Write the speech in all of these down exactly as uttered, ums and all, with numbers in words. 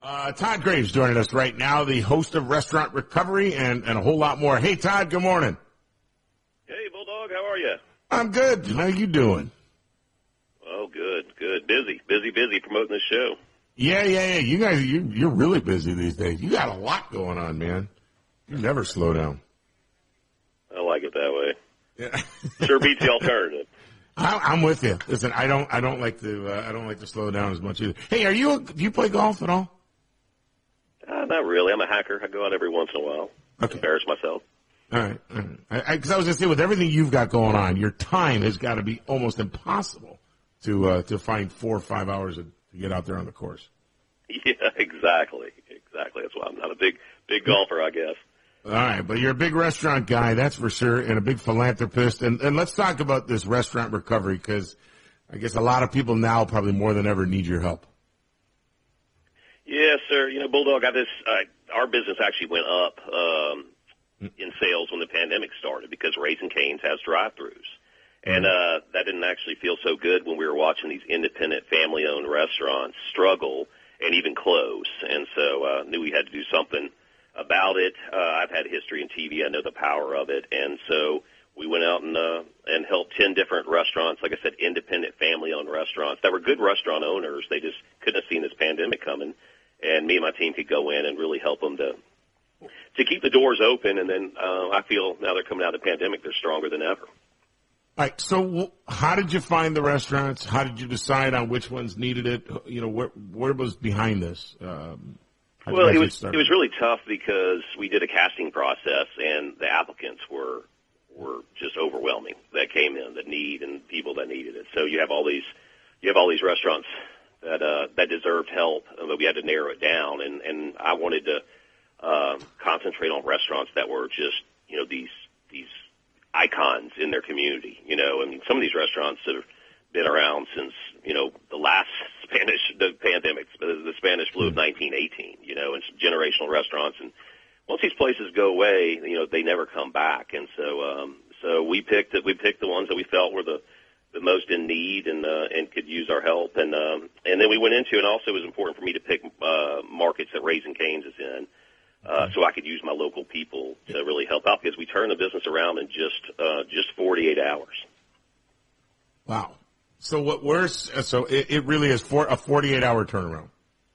Uh, Todd Graves joining us right now, the host of Restaurant Recovery and, and a whole lot more. Hey, Todd, good morning. Hey, Bulldog, how are you? I'm good. How you doing? Oh, good, good. Busy, busy, busy promoting the show. Yeah, yeah, yeah. You guys, you, you're really busy these days. You got a lot going on, man. You never slow down. I like it that way. Yeah. Sure beats the alternative. I, I'm with you. Listen, I don't, I don't like to, uh, I don't like to slow down as much either. Hey, are you? A, do you play golf at all? Uh, not really. I'm a hacker. I go out every once in a while. Okay. Embarrass myself. All right. All right. Because I, I, I was going to say, with everything you've got going on, your time has got to be almost impossible to uh, to find four or five hours to get out there on the course. Yeah, exactly. Exactly. That's why I'm not a big, big golfer, I guess. All right, but you're a big restaurant guy, that's for sure, and a big philanthropist. And, and let's talk about this restaurant recovery, because I guess a lot of people now probably more than ever need your help. Yes, sir. You know, Bulldog, I just, uh, our business actually went up um, in sales when the pandemic started because Raising Cane's has drive-thrus. And uh, that didn't actually feel so good when we were watching these independent family-owned restaurants struggle and even close. And so I uh, knew we had to do something about it. Uh, I've had history in T V. I know the power of it. And so we went out and uh, and helped ten different restaurants, like I said, independent family-owned restaurants that were good restaurant owners. They just couldn't have seen this pandemic coming. And me and my team could go in and really help them to to keep the doors open. And then uh, I feel now they're coming out of the pandemic, they're stronger than ever. All right. So, how did you find the restaurants? How did you decide on which ones needed it? You know, where where was behind this? Um, well, it was it was really tough because we did a casting process, and the applicants were were just overwhelming that came in, the need and people that needed it. So you have all these you have all these restaurants that uh, that deserved help, but we had to narrow it down. And, and I wanted to uh, concentrate on restaurants that were just, you know, these these icons in their community. You know, I mean, some of these restaurants have been around since, you know, the last Spanish the pandemic, the Spanish flu of nineteen eighteen. You know, and some generational restaurants. And once these places go away, you know, they never come back. And so, um, so we picked we picked the ones that we felt were the the most in need and uh, and could use our help, and um, and then we went into, and also it was important for me to pick uh, markets that Raising Cane's is in, uh, so I could use my local people to really help out, because we turned the business around in just uh, just forty-eight hours. Wow! So what we're so it, it really is for a forty-eight hour turnaround.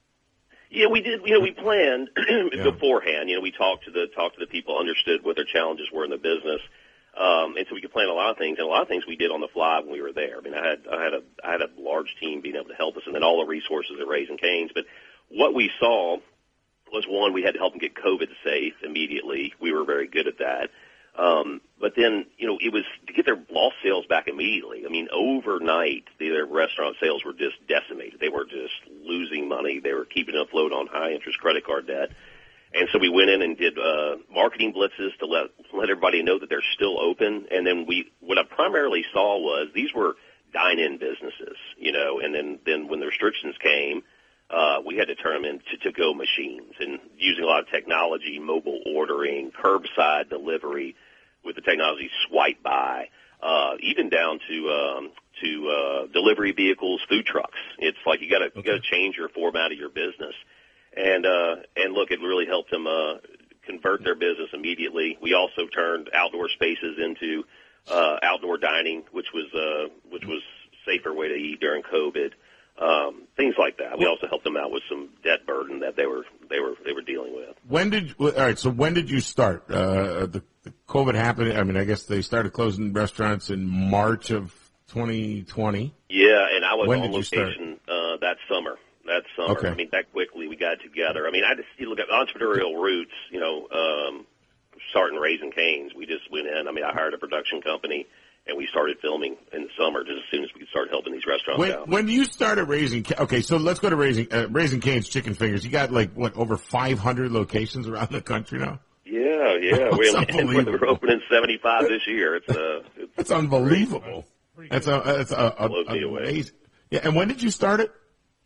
Yeah, we did. You know, we planned yeah. beforehand. You know, we talked to the talked to the people, understood what their challenges were in the business. Um, and so we could plan a lot of things, and a lot of things we did on the fly when we were there. I mean, I had, I had a, I had a large team being able to help us, and then all the resources at Raising Cane's. But what we saw was, one, we had to help them get COVID safe immediately. We were very good at that. Um, but then, you know, it was to get their lost sales back immediately. I mean, overnight, their restaurant sales were just decimated. They were just losing money. They were keeping it afloat on high interest credit card debt. And so we went in and did uh, marketing blitzes to let let everybody know that they're still open. And then we, what I primarily saw was these were dine-in businesses, you know. And then, then when the restrictions came, uh, we had to turn them into to-go machines, and using a lot of technology, mobile ordering, curbside delivery, with the technology swipe by, uh, even down to um, to uh, delivery vehicles, food trucks. It's like you got to okay. you got to change your format of your business. And, uh, and look, it really helped them, uh, convert their business immediately. We also turned outdoor spaces into, uh, outdoor dining, which was, uh, which was a safer way to eat during COVID. Um, things like that. We also helped them out with some debt burden that they were, they were, they were dealing with. When did, all right, so when did you start? Uh, the, the COVID happened. I mean, I guess they started closing restaurants in March of twenty twenty. Yeah. And I was when on location, uh, that summer. That summer. Okay. I mean, that quickly we got together. I mean, I just, you look at entrepreneurial roots, you know, um, starting Raising Cane's. We just went in. I mean, I hired a production company, and we started filming in the summer just as soon as we could start helping these restaurants when, out. When you started Raising, okay, so let's go to Raising, uh, Raising Cane's Chicken Fingers. You got like, what, over five hundred locations around the country now? Yeah, yeah. We're, we're opening seventy-five this year. It's, uh, it's That's unbelievable. That's a, that's a, a, a amazing. Yeah, and when did you start it?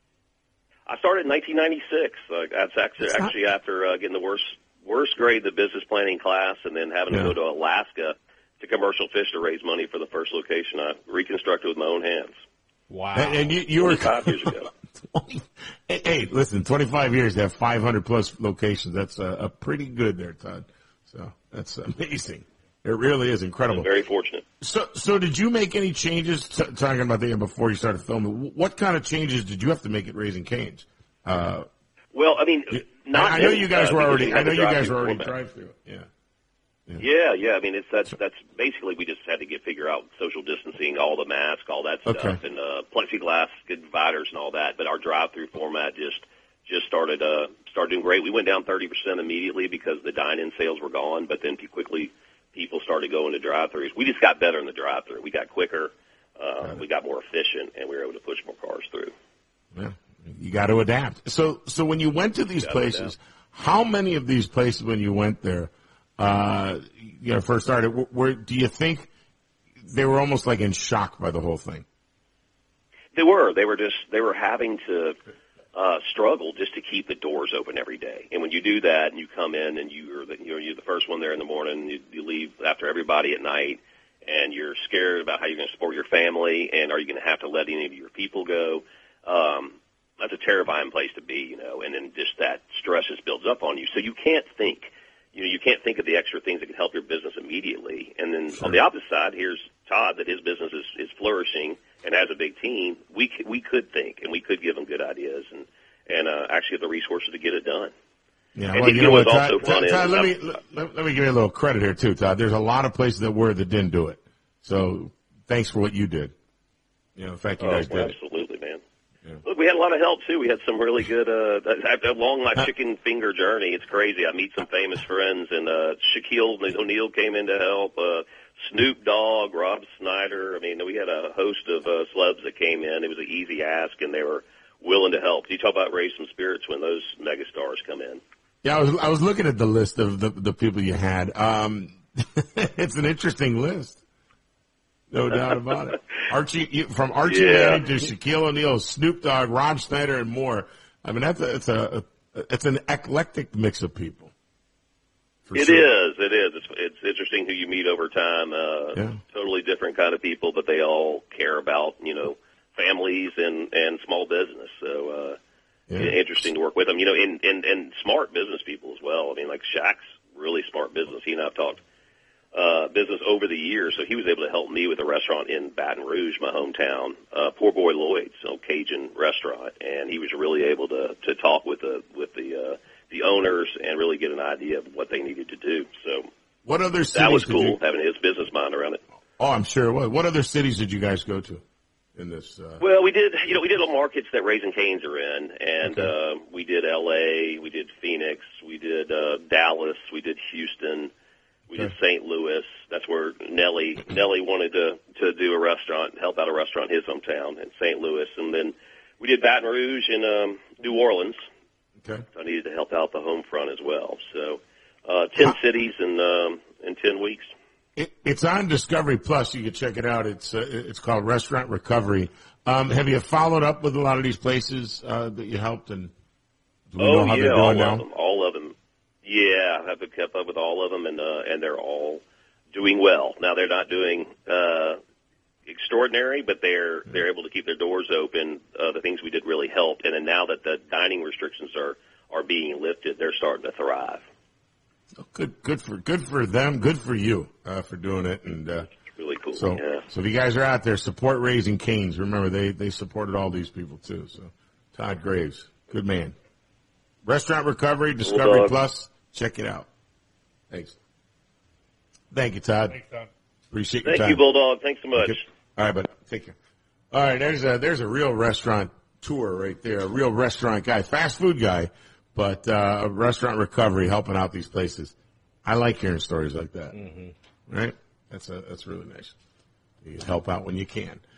I started in nineteen ninety-six. Uh, that's actually, actually after uh, getting the worst worst grade in the business planning class, and then having yeah. to go to Alaska to commercial fish to raise money for the first location. I reconstructed with my own hands. Wow! And, and you, you were five years ago. twenty, hey, hey, listen, twenty-five years to have five hundred plus locations. That's a, a pretty good there, Todd. So that's amazing. It really is incredible. I'm very fortunate. So, so did you make any changes? T- talking about the before you started filming, what kind of changes did you have to make at Raising Cane's? Uh, well, I mean, not I, I know you guys uh, were already. I know you guys were already format. drive-through. Yeah. Yeah. yeah, yeah. I mean, it's that's that's basically we just had to get figure out social distancing, all the masks, all that stuff, Okay. and uh, plexiglass dividers and all that. But our drive-through format just just started uh started doing great. We went down thirty percent immediately because the dine-in sales were gone, but then quickly people started going to drive-throughs. We just got better in the drive-through. We got quicker, uh, we got more efficient, and we were able to push more cars through. Yeah, you got to adapt. So, so when you went to these places, how many of these places when you went there? Uh, you know, first started, were, were, do you think they were almost like in shock by the whole thing? They were. They were just, they were having to, uh, struggle just to keep the doors open every day. And when you do that and you come in and you're the, you know, you're the first one there in the morning, you, you leave after everybody at night and you're scared about how you're going to support your family and are you going to have to let any of your people go? Um, that's a terrifying place to be, you know, and then just that stress just builds up on you. So you can't think. You know, you can't think of the extra things that can help your business immediately. And then sure. on the opposite side, here's Todd, that his business is, is flourishing and has a big team. We c- we could think and we could give him good ideas and and uh, actually have the resources to get it done. Yeah, and well, it, you know what, also Todd, fun Todd, Todd is, let me let, let me give you a little credit here too, Todd. There's a lot of places that were that didn't do it. So thanks for what you did. You know, the fact you oh, guys well, did absolutely, it. man. Yeah. Look, we had a lot of help too. We had some really good, uh, along my chicken finger journey. It's crazy. I meet some famous friends, and uh, Shaquille O'Neal came in to help. Uh, Snoop Dogg, Rob Snyder. I mean, we had a host of uh, celebs that came in. It was an easy ask, and they were willing to help. You talk about raise some spirits when those megastars come in. Yeah, I was I was looking at the list of the the people you had. Um, it's an interesting list. No doubt about it. Archie, you, from Archie yeah. Manning to Shaquille O'Neal, Snoop Dogg, Rob Schneider, and more. I mean, that's a, it's a, a it's an eclectic mix of people. It sure. is. It is. It's it's interesting who you meet over time. Uh, yeah. Totally different kind of people, but they all care about you know families and and small business. So uh, yeah. interesting to work with them. You know, and and and smart business people as well. I mean, like Shaq's really smart business. He and I've talked. Uh, business over the years, so he was able to help me with a restaurant in Baton Rouge, my hometown, uh, Poor Boy Lloyd's, so Cajun restaurant, and he was really able to to talk with the with the uh, the owners and really get an idea of what they needed to do. So what other cities that was cool you... having his business mind around it. Oh, I'm sure it was. What other cities did you guys go to in this? Uh... Well, we did. You know, we did little markets that Raising Cane's are in, and okay. uh, we did L A, we did Phoenix, we did uh, Dallas, we did Houston. We did Saint Louis. That's where Nelly Nelly wanted to to do a restaurant, help out a restaurant in his hometown in Saint Louis, and then we did Baton Rouge and um, New Orleans. Okay, so I needed to help out the home front as well. So uh, ten wow. cities in um, in ten weeks. It, it's on Discovery Plus. You can check it out. It's uh, it's called Restaurant Recovery. Um, have you followed up with a lot of these places uh, that you helped? And do we oh know how yeah, they're doing all now? of them. All of them. Yeah, I've kept up with all of them, and uh, and they're all doing well. Now they're not doing uh, extraordinary, but they're they're able to keep their doors open. Uh, the things we did really helped, and then now that the dining restrictions are are being lifted, they're starting to thrive. Oh, good, good for good for them. Good for you uh, for doing it, and uh, it's really cool. So, yeah. so if you guys are out there, support Raising Cane's. Remember, they they supported all these people too. So, Todd Graves, good man. Restaurant Recovery, Discovery Bulldog. Plus. Check it out. Thanks. Thank you, Todd. Thanks, Todd. Appreciate your Thank time. you, Bulldog. Thanks so much. All right, but take care. All right, there's a there's a real restaurant tour right there. A real restaurant guy, fast food guy, but uh, a restaurant recovery, helping out these places. I like hearing stories like that. Mm-hmm. Right? That's a that's really nice. You help out when you can.